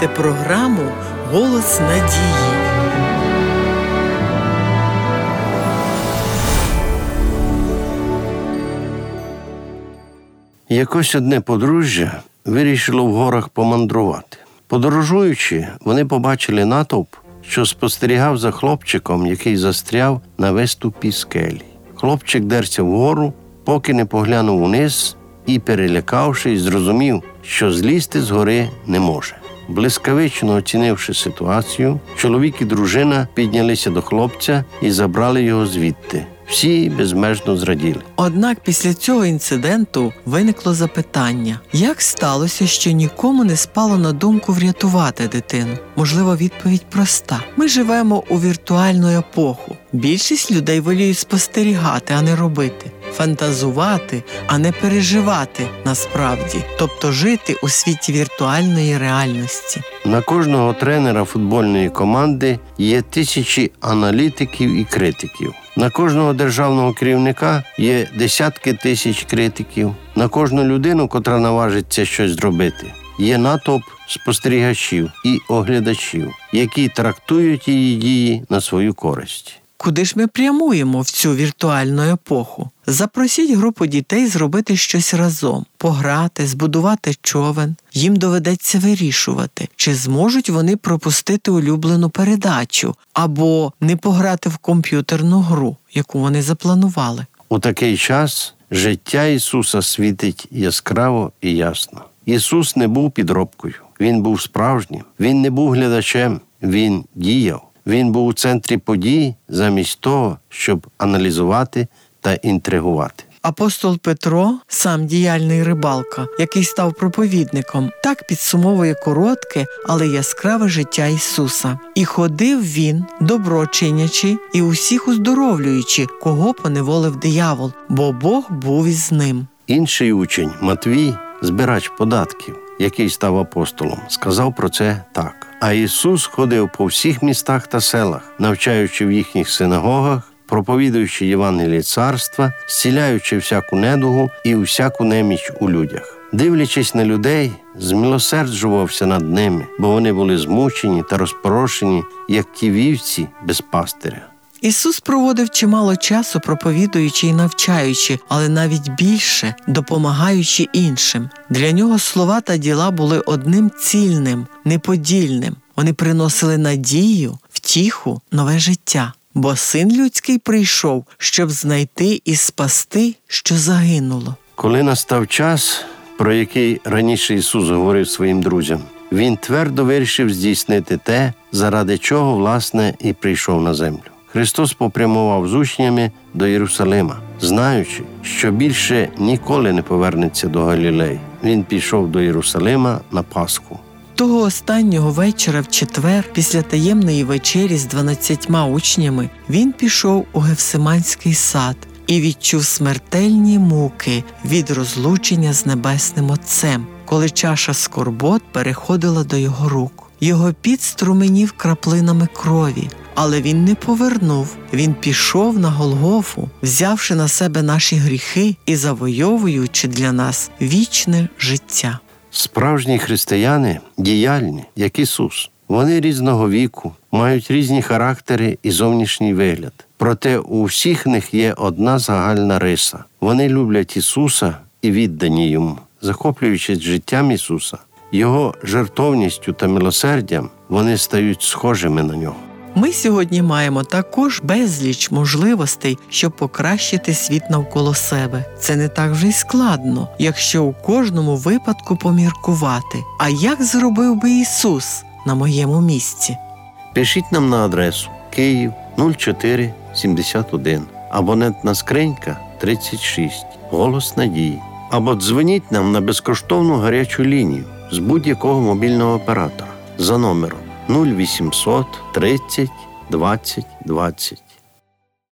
слухаєте програму «Голос надії». Якось одне подружжя вирішило в горах помандрувати. Подорожуючи, вони побачили натовп, що спостерігав за хлопчиком, який застряв на виступі скелі. Хлопчик дерся вгору, поки не поглянув униз і, перелякавшись, зрозумів, що злізти з гори не може. Блискавично оцінивши ситуацію, чоловік і дружина піднялися до хлопця і забрали його звідти. Всі безмежно зраділи. Однак після цього інциденту виникло запитання, як сталося, що нікому не спало на думку врятувати дитину? Можливо, відповідь проста. Ми живемо у віртуальну епоху. Більшість людей воліють спостерігати, а не робити. Фантазувати, а не переживати насправді. Тобто жити у світі віртуальної реальності. На кожного тренера футбольної команди є тисячі аналітиків і критиків. На кожного державного керівника є десятки тисяч критиків. На кожну людину, котра наважиться щось зробити, є натовп спостерігачів і оглядачів, які трактують її дії на свою користь. Куди ж ми прямуємо в цю віртуальну епоху? Запросіть групу дітей зробити щось разом, пограти, збудувати човен. Їм доведеться вирішувати, чи зможуть вони пропустити улюблену передачу або не пограти в комп'ютерну гру, яку вони запланували. У такий час життя Ісуса світить яскраво і ясно. Ісус не був підробкою, Він був справжнім, Він не був глядачем, Він діяв. Він був у центрі подій замість того, щоб аналізувати та інтригувати. Апостол Петро, сам діяльний рибалка, який став проповідником, так підсумовує коротке, але яскраве життя Ісуса. «І ходив він, добро чинячи, і усіх уздоровлюючи, кого поневолив диявол, бо Бог був із ним». Інший учень, Матвій, збирач податків, який став апостолом, сказав про це так. «А Ісус ходив по всіх містах та селах, навчаючи в їхніх синагогах, проповідуючи Євангеліє царства, зціляючи всяку недугу і всяку неміч у людях. Дивлячись на людей, змилосерджувався над ними, бо вони були змучені та розпорошені, як ті вівці без пастиря». Ісус проводив чимало часу, проповідуючи і навчаючи, але навіть більше допомагаючи іншим. Для нього слова та діла були одним цільним, неподільним. Вони приносили надію, втіху, нове життя. Бо Син людський прийшов, щоб знайти і спасти, що загинуло. Коли настав час, про який раніше Ісус говорив своїм друзям, Він твердо вирішив здійснити те, заради чого, власне, і прийшов на землю. Христос попрямував з учнями до Єрусалима, знаючи, що більше ніколи не повернеться до Галілеї. Він пішов до Єрусалима на Пасху. Того останнього вечора в четвер, після таємної вечері з 12 учнями, він пішов у Гефсиманський сад і відчув смертельні муки від розлучення з Небесним Отцем, коли чаша скорбот переходила до його рук. Його піт струменів краплинами крові, але він не повернув. Він пішов на Голгофу, взявши на себе наші гріхи і завойовуючи для нас вічне життя. Справжні християни діяльні, як Ісус. Вони різного віку, мають різні характери і зовнішній вигляд. Проте у всіх них є одна загальна риса. Вони люблять Ісуса і віддані Йому. Захоплюючись життям Ісуса, Його жертовністю та милосердям, вони стають схожими на Нього. Ми сьогодні маємо також безліч можливостей, щоб покращити світ навколо себе. Це не так вже й складно, якщо у кожному випадку поміркувати. А як зробив би Ісус на моєму місці? Пишіть нам на адресу Київ 0471, абонентна скринька 36, Голос Надії. Або дзвоніть нам на безкоштовну гарячу лінію з будь-якого мобільного оператора за номером 0800 30 20 20.